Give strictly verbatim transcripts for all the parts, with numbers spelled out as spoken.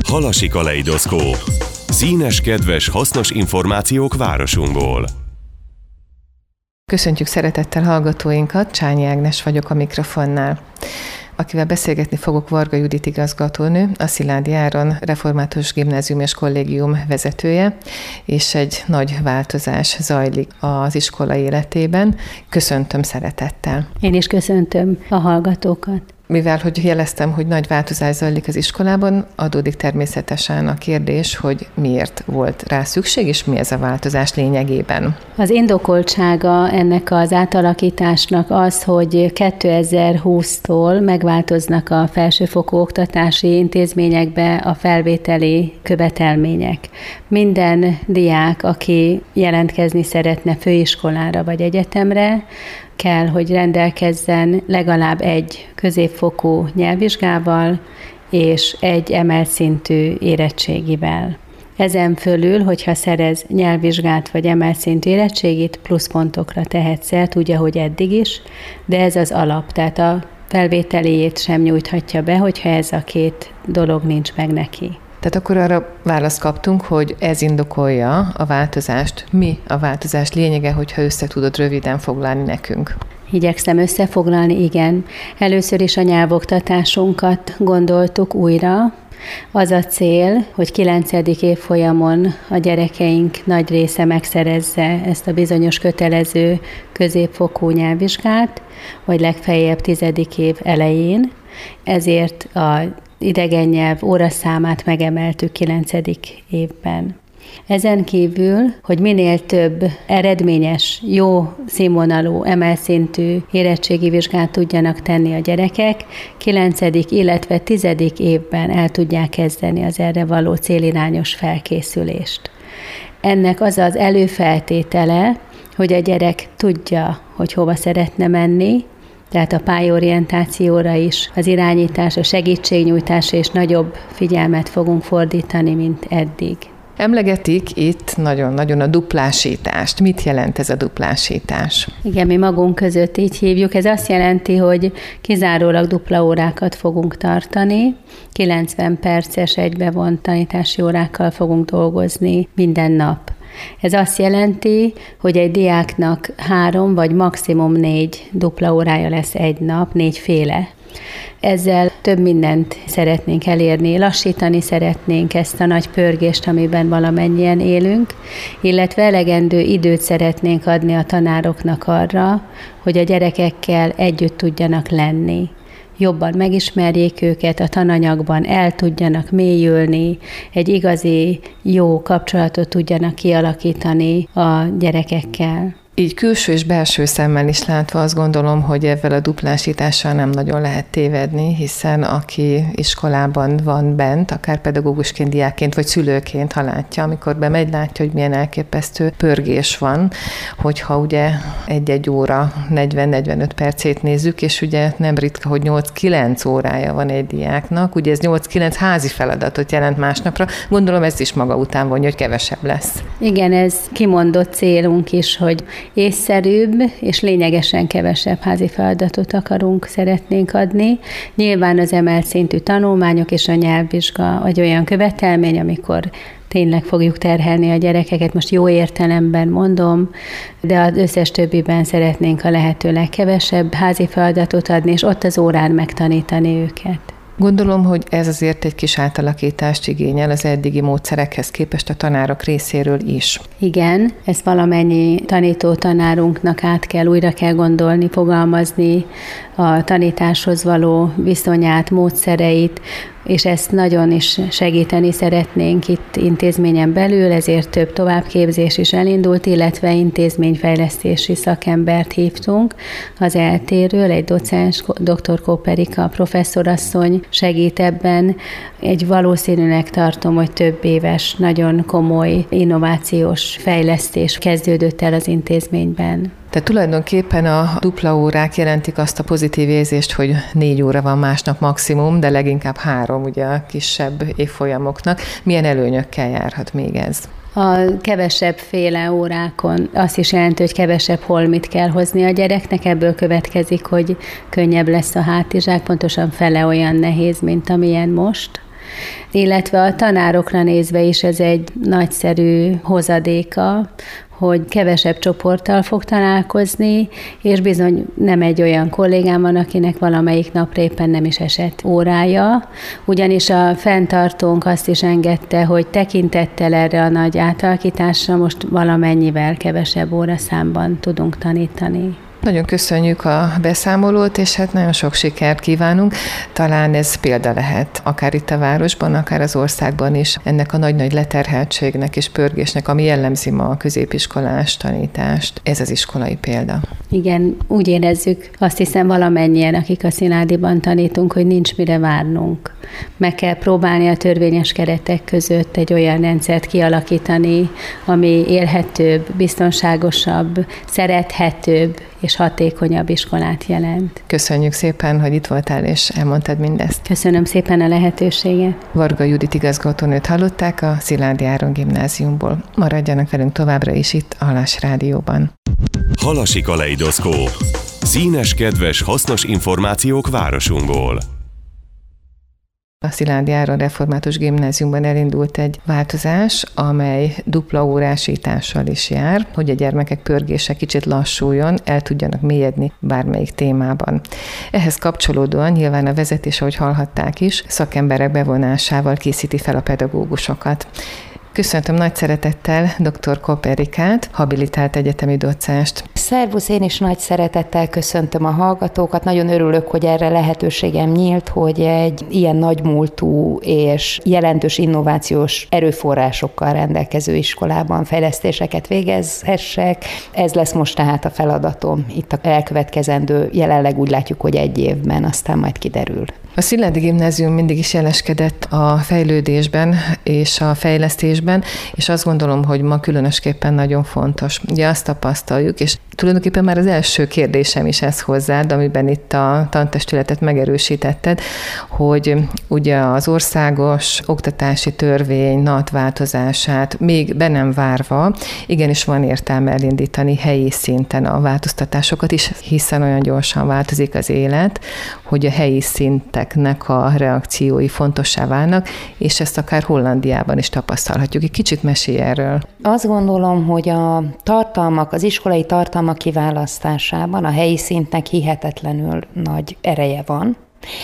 Halasi kaleidoszkóp. Színes, kedves, hasznos információk városunkból. Köszöntjük szeretettel hallgatóinkat, Csányi Ágnes vagyok a mikrofonnál. Akivel beszélgetni fogok, Varga Judit igazgatónő, a Szilágyi Áron Református Gimnázium és Kollégium vezetője, és egy nagy változás zajlik az iskola életében. Köszöntöm szeretettel. Én is köszöntöm a hallgatókat. Mivel, hogy jeleztem, hogy nagy változás zajlik az iskolában, adódik természetesen a kérdés, hogy miért volt rá szükség, és mi ez a változás lényegében. Az indokoltsága ennek az átalakításnak az, hogy kétezer-húsztól megváltoznak a felsőfokú oktatási intézményekbe a felvételi követelmények. Minden diák, aki jelentkezni szeretne főiskolára vagy egyetemre, kell, hogy rendelkezzen legalább egy középfokú nyelvvizsgával és egy emelt szintű érettségivel. Ezen fölül, hogyha szerez nyelvvizsgát vagy emelt szintű érettségit, pluszpontokra tehet szert, úgy, ahogy eddig is, de ez az alap, tehát a felvételiét sem nyújthatja be, hogyha ez a két dolog nincs meg neki. Tehát akkor arra választ kaptunk, hogy ez indokolja a változást. Mi a változás lényege, hogyha össze tudod röviden foglalni nekünk? Igyekszem összefoglalni, igen. Először is a nyelvoktatásunkat gondoltuk újra. Az a cél, hogy kilencedik évfolyamon a gyerekeink nagy része megszerezze ezt a bizonyos kötelező középfokú nyelvvizsgát, vagy legfeljebb tizedik év elején. Ezért a idegen nyelv óraszámát megemeltük kilencedik évben. Ezen kívül, hogy minél több eredményes, jó színvonalú, emelt szintű érettségi vizsgát tudjanak tenni a gyerekek, kilencedik illetve tizedik évben el tudják kezdeni az erre való célirányos felkészülést. Ennek az az előfeltétele, hogy a gyerek tudja, hogy hova szeretne menni, tehát a pályaorientációra is, az irányítás, a segítségnyújtásra és nagyobb figyelmet fogunk fordítani, mint eddig. Emlegetik itt nagyon-nagyon a duplásítást. Mit jelent ez a duplásítás? Igen, mi magunk között így hívjuk. Ez azt jelenti, hogy kizárólag dupla órákat fogunk tartani, kilencven perces egybevont tanítási órákkal fogunk dolgozni minden nap. Ez azt jelenti, hogy egy diáknak három vagy maximum négy dupla órája lesz egy nap, négyféle. Ezzel több mindent szeretnénk elérni, lassítani szeretnénk ezt a nagy pörgést, amiben valamennyien élünk, illetve elegendő időt szeretnénk adni a tanároknak arra, hogy a gyerekekkel együtt tudjanak lenni. Jobban megismerjék őket, a tananyagban el tudjanak mélyülni, egy igazi jó kapcsolatot tudjanak kialakítani a gyerekekkel. Így külső és belső szemmel is látva azt gondolom, hogy ezzel a duplásítással nem nagyon lehet tévedni, hiszen aki iskolában van bent, akár pedagógusként, diákként vagy szülőként, ha látja, amikor bemegy, látja, hogy milyen elképesztő pörgés van, hogyha ugye egy-egy óra negyven-negyvenöt percét nézzük, és ugye nem ritka, hogy nyolc-kilenc órája van egy diáknak, ugye ez nyolc-kilenc házi feladatot jelent másnapra, gondolom ez is maga után vonja, hogy kevesebb lesz. Igen, ez kimondott célunk is, hogy észszerűbb és lényegesen kevesebb házi feladatot akarunk, szeretnénk adni. Nyilván az emelt szintű tanulmányok és a nyelvvizsga vagy olyan követelmény, amikor tényleg fogjuk terhelni a gyerekeket, most jó értelemben mondom, de az összes többiben szeretnénk a lehető legkevesebb házi feladatot adni, és ott az órán megtanítani őket. Gondolom, hogy ez azért egy kis átalakítást igényel az eddigi módszerekhez képest a tanárok részéről is. Igen, ezt valamennyi tanító tanárunknak át kell, újra kell gondolni, fogalmazni a tanításhoz való viszonyát, módszereit, és ezt nagyon is segíteni szeretnénk itt intézményen belül, ezért több továbbképzés is elindult, illetve intézményfejlesztési szakembert hívtunk az eltéről, egy docens, dr. Kóperika professzorasszony segít ebben. Egy valószínűnek tartom, hogy több éves, nagyon komoly innovációs fejlesztés kezdődött el az intézményben. Tehát tulajdonképpen a dupla órák jelentik azt a pozitív érzést, hogy négy óra van másnap maximum, de leginkább három ugye a kisebb évfolyamoknak. Milyen előnyökkel járhat még ez? A kevesebb féle órákon azt is jelenti, hogy kevesebb holmit kell hozni a gyereknek, ebből következik, hogy könnyebb lesz a hátizsák, pontosan fele olyan nehéz, mint amilyen most. Illetve a tanárokra nézve is ez egy nagyszerű hozadéka, hogy kevesebb csoporttal fog találkozni, és bizony nem egy olyan kollégám van, akinek valamelyik nap éppen nem is esett órája, ugyanis a fenntartónk azt is engedte, hogy tekintettel erre a nagy átalakításra most valamennyivel kevesebb óraszámban tudunk tanítani. Nagyon köszönjük a beszámolót, és hát nagyon sok sikert kívánunk. Talán ez példa lehet, akár itt a városban, akár az országban is, ennek a nagy-nagy leterheltségnek és pörgésnek, ami jellemzi ma a középiskolás tanítást. Ez az iskolai példa. Igen, úgy érezzük, azt hiszem valamennyien, akik a Szilágyiban tanítunk, hogy nincs mire várnunk. Meg kell próbálni a törvényes keretek között egy olyan rendszert kialakítani, ami élhetőbb, biztonságosabb, szerethetőbb és hatékonyabb iskolát jelent. Köszönjük szépen, hogy itt voltál és elmondtad mindezt. Köszönöm szépen a lehetőséget. Varga Judit igazgatónőt hallották a Szilágyi Áron gimnáziumból. Maradjanak velünk továbbra is itt a Halas Rádióban. Halasi kaleidoszkóp. Színes, kedves, hasznos információk városunkból. A Szilágyi Áron Református Gimnáziumban elindult egy változás, amely dupla órásítással is jár, hogy a gyermekek pörgése kicsit lassuljon, el tudjanak mélyedni bármelyik témában. Ehhez kapcsolódóan nyilván a vezetés, ahogy hallhatták is, szakemberek bevonásával készíti fel a pedagógusokat. Köszöntöm nagy szeretettel dr. Kopp Erikát, habilitált egyetemi docást. Szervusz, én is nagy szeretettel köszöntöm a hallgatókat. Nagyon örülök, hogy erre lehetőségem nyílt, hogy egy ilyen nagymúltú és jelentős innovációs erőforrásokkal rendelkező iskolában fejlesztéseket végezhessek. Ez lesz most tehát a feladatom itt a elkövetkezendő, jelenleg úgy látjuk, hogy egy évben, aztán majd kiderül. A Szilágyi Gimnázium mindig is jeleskedett a fejlődésben és a fejlesztésben, és azt gondolom, hogy ma különösképpen nagyon fontos. Ugye azt tapasztaljuk, és tulajdonképpen már az első kérdésem is ez hozzád, amiben itt a tantestületet megerősítetted, hogy ugye az országos oktatási törvény en á té változását még be nem várva, igenis van értelme elindítani helyi szinten a változtatásokat is, hiszen olyan gyorsan változik az élet, hogy a helyi szinteknek a reakciói fontossá válnak, és ezt akár Hollandiában is tapasztalhatjuk. Egy kicsit mesélj erről. Azt gondolom, hogy a tartalmak, az iskolai tartalmak kiválasztásában a helyi szintnek hihetetlenül nagy ereje van,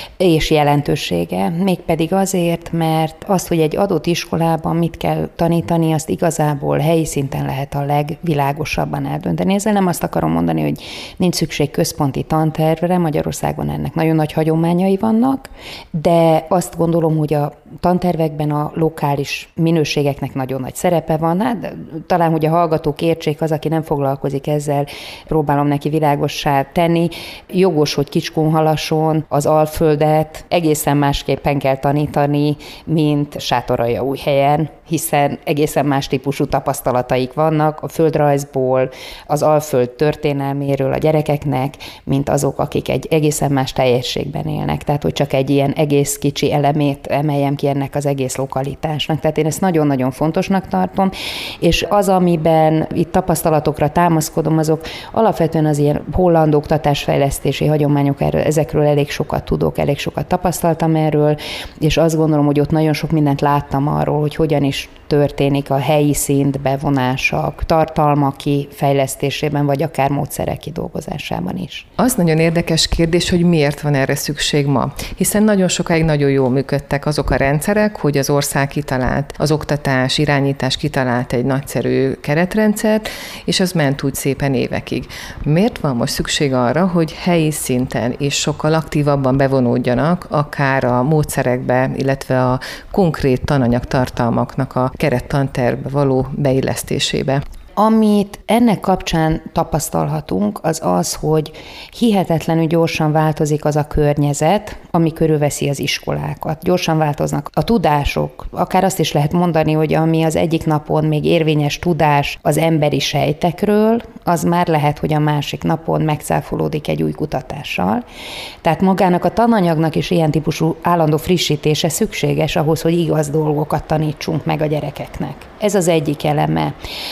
és jelentősége, mégpedig azért, mert azt, hogy egy adott iskolában mit kell tanítani, azt igazából helyi szinten lehet a legvilágosabban eldönteni. Ezzel nem azt akarom mondani, hogy nincs szükség központi tantervre, Magyarországon ennek nagyon nagy hagyományai vannak, de azt gondolom, hogy a tantervekben a lokális minőségeknek nagyon nagy szerepe van. Hát, talán, hogy a hallgatók értsék, az, aki nem foglalkozik ezzel, próbálom neki világossá tenni. Jogos, hogy Kicskunhalason az Alföldet egészen másképpen kell tanítani, mint Sátoraljaújhelyen, hiszen egészen más típusú tapasztalataik vannak a földrajzból, az Alföld történelméről a gyerekeknek, mint azok, akik egy egészen más teljességben élnek. Tehát, hogy csak egy ilyen egész kicsi elemét emeljem ki ennek az egész lokalitásnak. Tehát én ezt nagyon-nagyon fontosnak tartom, és az, amiben itt tapasztalatokra támaszkodom, azok alapvetően az ilyen holland oktatásfejlesztési hagyományok, erről, ezekről elég sokat tudok, elég sokat tapasztaltam erről, és azt gondolom, hogy ott nagyon sok mindent láttam arról, hogy hogyan is történik a helyi szint bevonása, tartalmak kifejlesztésében, vagy akár módszerek kidolgozásában is. Az nagyon érdekes kérdés, hogy miért van erre szükség ma. Hiszen nagyon sokáig nagyon jól működtek azok a rendszerek, hogy az ország kitalált, az oktatás, irányítás kitalált egy nagyszerű keretrendszert, és az ment úgy szépen évekig. Miért van most szükség arra, hogy helyi szinten is sokkal aktívabban bevonódjanak, akár a módszerekbe, illetve a konkrét tananyag tartalmaknak a kerettantervbe való beillesztésébe? Amit ennek kapcsán tapasztalhatunk, az az, hogy hihetetlenül gyorsan változik az a környezet, ami körülveszi az iskolákat. Gyorsan változnak a tudások. Akár azt is lehet mondani, hogy ami az egyik napon még érvényes tudás az emberi sejtekről, az már lehet, hogy a másik napon megcáfolódik egy új kutatással. Tehát magának a tananyagnak is ilyen típusú állandó frissítése szükséges ahhoz, hogy igaz dolgokat tanítsunk meg a gyerekeknek. Ez az egyik eleme. A másik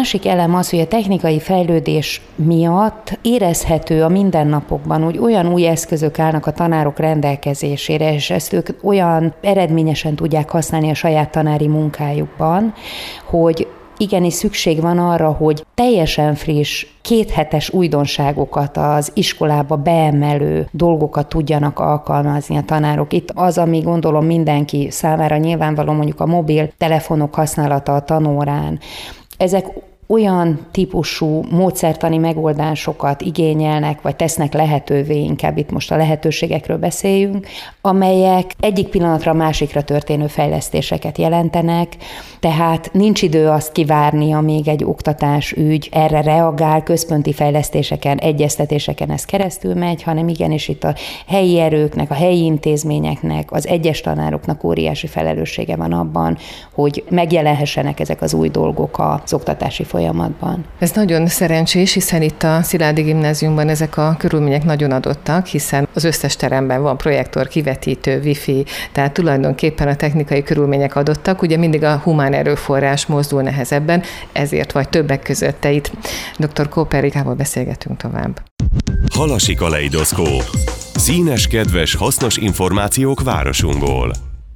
másik elem az, hogy a technikai fejlődés miatt érezhető a mindennapokban, hogy olyan új eszközök állnak a tanárok rendelkezésére, és ezt ők olyan eredményesen tudják használni a saját tanári munkájukban, hogy igenis szükség van arra, hogy teljesen friss, kéthetes újdonságokat az iskolába beemelő dolgokat tudjanak alkalmazni a tanárok. Itt az, ami gondolom mindenki számára nyilvánvaló, mondjuk a mobil telefonok használata a tanórán. Ezek olyan típusú módszertani megoldásokat igényelnek, vagy tesznek lehetővé, inkább itt most a lehetőségekről beszéljünk, amelyek egyik pillanatra a másikra történő fejlesztéseket jelentenek, tehát nincs idő azt kivárni, amíg egy oktatás ügy erre reagál, központi fejlesztéseken, egyeztetéseken ez keresztül megy, hanem igenis itt a helyi erőknek, a helyi intézményeknek, az egyes tanároknak óriási felelőssége van abban, hogy megjelenhessenek ezek az új dolgok az oktatási folyamatban. Ez nagyon szerencsés, hiszen itt a Szilágyi Gimnáziumban ezek a körülmények nagyon adottak, hiszen az összes teremben van projektor, kivetítő, wifi, tehát tulajdonképpen a technikai körülmények adottak, ugye mindig a humán erőforrás mozdul nehezebben, ezért vagy többek között te itt. doktor Kóper Erikával beszélgetünk tovább. Halasi kaleidoszkóp. Színes, kedves, hasznos információk városunkból.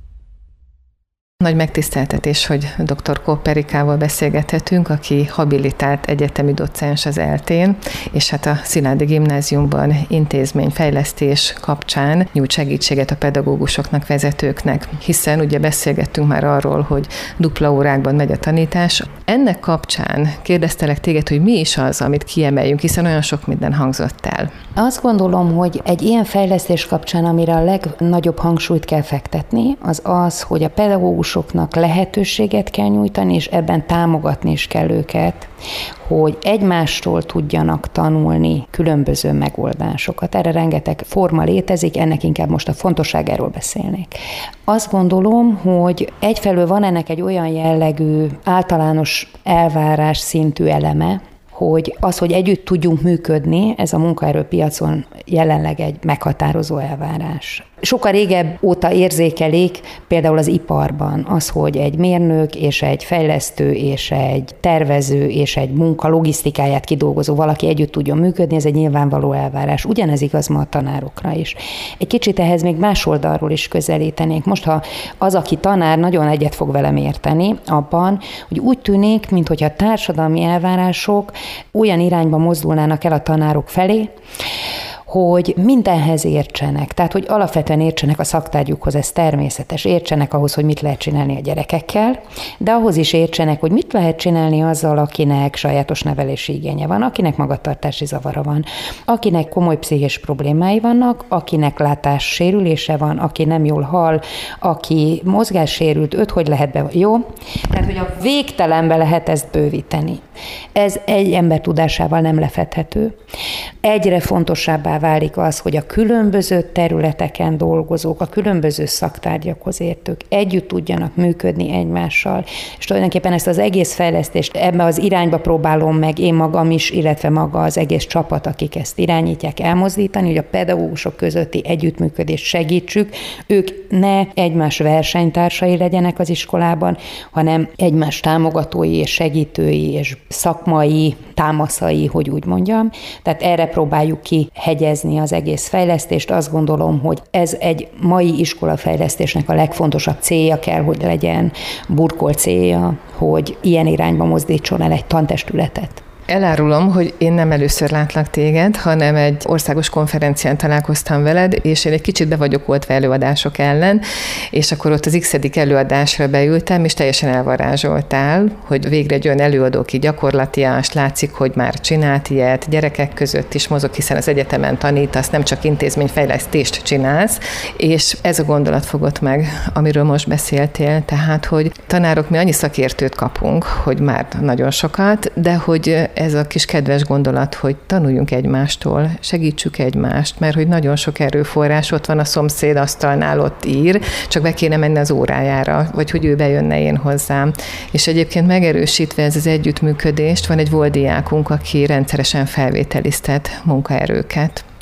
Nagy megtiszteltetés, hogy doktor Kóper Erikával beszélgethetünk, aki habilitált egyetemi docens az eltén, és hát a Szilágyi Gimnáziumban intézményfejlesztés kapcsán nyújt segítséget a pedagógusoknak, vezetőknek, hiszen ugye beszélgettünk már arról, hogy dupla órákban megy a tanítás. Ennek kapcsán kérdeztelek téged, hogy mi is az, amit kiemeljünk, hiszen olyan sok minden hangzott el. Azt gondolom, hogy egy ilyen fejlesztés kapcsán, amire a legnagyobb hangsúlyt kell fektetni, az az, hogy a pedagógusoknak lehetőséget kell nyújtani, és ebben támogatni is kell őket, hogy egymástól tudjanak tanulni különböző megoldásokat. Erre rengeteg forma létezik, ennek inkább most a fontosságáról beszélnék. Azt gondolom, hogy egyfelől van ennek egy olyan jellegű, általános elvárás szintű eleme, hogy az, hogy együtt tudjunk működni, ez a munkaerőpiacon jelenleg egy meghatározó elvárás. Sokkal régebb óta érzékelik például az iparban az, hogy egy mérnök és egy fejlesztő és egy tervező és egy munka logisztikáját kidolgozó valaki együtt tudjon működni, ez egy nyilvánvaló elvárás. Ugyanez igaz ma a tanárokra is. Egy kicsit ehhez még más oldalról is közelítenénk. Most, ha az, aki tanár, nagyon egyet fog velem érteni abban, hogy úgy tűnik, minthogyha a társadalmi elvárások olyan irányba mozdulnának el a tanárok felé, hogy mindenhez értsenek, tehát hogy alapvetően értsenek a szaktárgyukhoz, ez természetes, értsenek ahhoz, hogy mit lehet csinálni a gyerekekkel, de ahhoz is értsenek, hogy mit lehet csinálni azzal, akinek sajátos nevelési igénye van, akinek magatartási zavara van, akinek komoly pszichés problémái vannak, akinek látássérülése van, aki nem jól hall, aki mozgássérült, őt hogy lehet be, jó? Tehát, hogy a végtelenbe lehet ezt bővíteni. Ez egy ember tudásával nem lefedhető. Egyre fontosabbá válik az, hogy a különböző területeken dolgozók, a különböző szaktárgyakhoz értők együtt tudjanak működni egymással, és tulajdonképpen ezt az egész fejlesztést ebbe az irányba próbálom meg én magam is, illetve maga az egész csapat, akik ezt irányítják, elmozdítani, hogy a pedagógusok közötti együttműködést segítsük, ők ne egymás versenytársai legyenek az iskolában, hanem egymás támogatói és segítői és szakmai támaszai, hogy úgy mondjam. Tehát erre próbáljuk kihegyezni az egész fejlesztést. Azt gondolom, hogy ez egy mai iskolafejlesztésnek a legfontosabb célja kell, hogy legyen, burkolt célja, hogy ilyen irányba mozdítson el egy tantestületet. Elárulom, hogy én nem először látlak téged, hanem egy országos konferencián találkoztam veled, és én egy kicsit be vagyok oltva előadások ellen, és akkor ott az x-edik előadásra beültem, és teljesen elvarázsoltál, hogy végre egy olyan előadó, ki gyakorlatias, látszik, hogy már csinált ilyet, gyerekek között is mozog, hiszen az egyetemen tanítasz, nem csak intézményfejlesztést csinálsz, és ez a gondolat fogott meg, amiről most beszéltél, tehát, hogy tanárok, mi annyi szakértőt kapunk, hogy már nagyon sokat, de hogy ez a kis kedves gondolat, hogy tanuljunk egymástól, segítsük egymást, mert hogy nagyon sok erőforrás ott van a szomszéd asztalnál, ott ír, csak be kéne menni az órájára, vagy hogy ő bejönne én hozzám. És egyébként megerősítve ez az együttműködést, van egy volt diákunk, aki rendszeresen felvételiztet munkaerőket.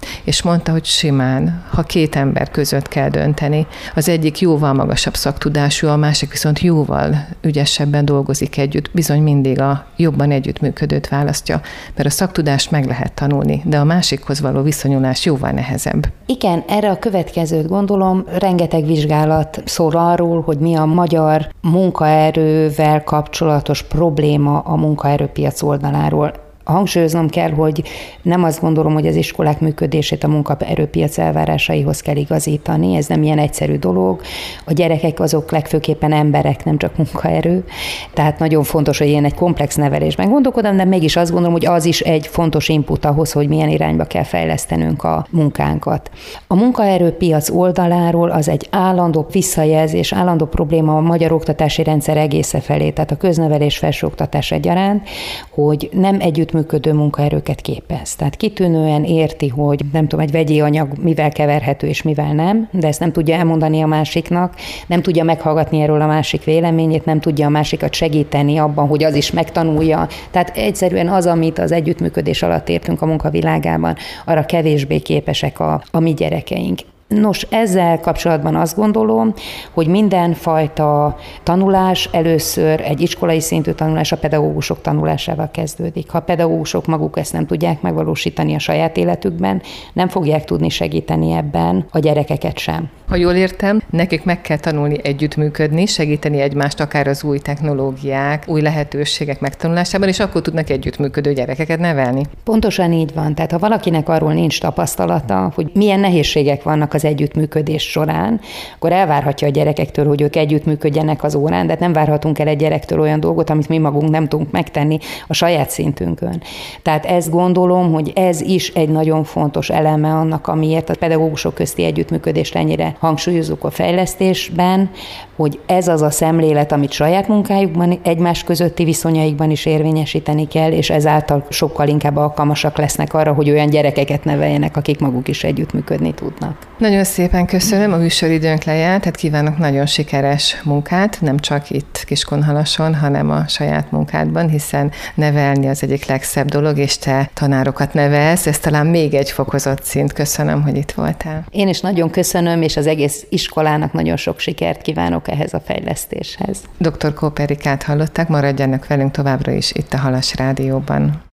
és mondta, hogy simán, ha két ember között kell dönteni, az egyik jóval magasabb szaktudású, a másik viszont jóval ügyesebben dolgozik együtt, bizony mindig a jobban együttműködőt választja, mert a szaktudást meg lehet tanulni, de a másikhoz való viszonyulás jóval nehezebb. Igen, erre a következőt gondolom, rengeteg vizsgálat szól arról, hogy mi a magyar munkaerővel kapcsolatos probléma a munkaerőpiac oldaláról. Hangsúlyoznom kell, hogy nem azt gondolom, hogy az iskolák működését a munkaerőpiac elvárásaihoz kell igazítani, ez nem ilyen egyszerű dolog. A gyerekek azok legfőképpen emberek, nem csak munkaerő, tehát nagyon fontos, hogy ilyen egy komplex nevelésben gondolkodom, de mégis azt gondolom, hogy az is egy fontos input ahhoz, hogy milyen irányba kell fejlesztenünk a munkánkat. A munkaerőpiac oldaláról az egy állandó visszajelzés, állandó probléma a magyar oktatási rendszer egésze felé, tehát a köznevelés, felsőoktatás egyaránt, hogy nem együtt működő munkaerőket képez. Tehát kitűnően érti, hogy nem tudom, egy vegyi anyag mivel keverhető és mivel nem, de ezt nem tudja elmondani a másiknak, nem tudja meghallgatni erről a másik véleményét, nem tudja a másikat segíteni abban, hogy az is megtanulja. Tehát egyszerűen az, amit az együttműködés alatt értünk a munkavilágában, arra kevésbé képesek a, a mi gyerekeink. Nos, ezzel kapcsolatban azt gondolom, hogy mindenfajta tanulás először egy iskolai szintű tanulás a pedagógusok tanulásával kezdődik. Ha a pedagógusok maguk ezt nem tudják megvalósítani a saját életükben, nem fogják tudni segíteni ebben a gyerekeket sem. Ha jól értem, nekik meg kell tanulni együttműködni, segíteni egymást akár az új technológiák, új lehetőségek megtanulásában, és akkor tudnak együttműködő gyerekeket nevelni. Pontosan így van. Tehát ha valakinek arról nincs tapasztalata, hogy milyen nehézségek vannak az együttműködés során, akkor elvárhatja a gyerekektől, hogy ők együttműködjenek az órán, de nem várhatunk el egy gyerektől olyan dolgot, amit mi magunk nem tudunk megtenni a saját szintünkön. Tehát ezt gondolom, hogy ez is egy nagyon fontos eleme annak, amiért a pedagógusok közti együttműködést ennyire hangsúlyozzuk a fejlesztésben, hogy ez az a szemlélet, amit saját munkájukban, egymás közötti viszonyaikban is érvényesíteni kell, és ezáltal sokkal inkább alkalmasak lesznek arra, hogy olyan gyerekeket neveljenek, akik maguk is együttműködni tudnak. Nagyon szépen köszönöm, a műsoridőnk lejárt, tehát kívánok nagyon sikeres munkát, nem csak itt Kiskunhalason, hanem a saját munkádban, hiszen nevelni az egyik legszebb dolog, és te tanárokat nevelsz, ez talán még egy fokozott szint. Köszönöm, hogy itt voltál. Én is nagyon köszönöm, és az egész iskolának nagyon sok sikert kívánok ehhez a fejlesztéshez. doktor Kóper Rikát hallották, maradjanak velünk továbbra is itt a Halas Rádióban.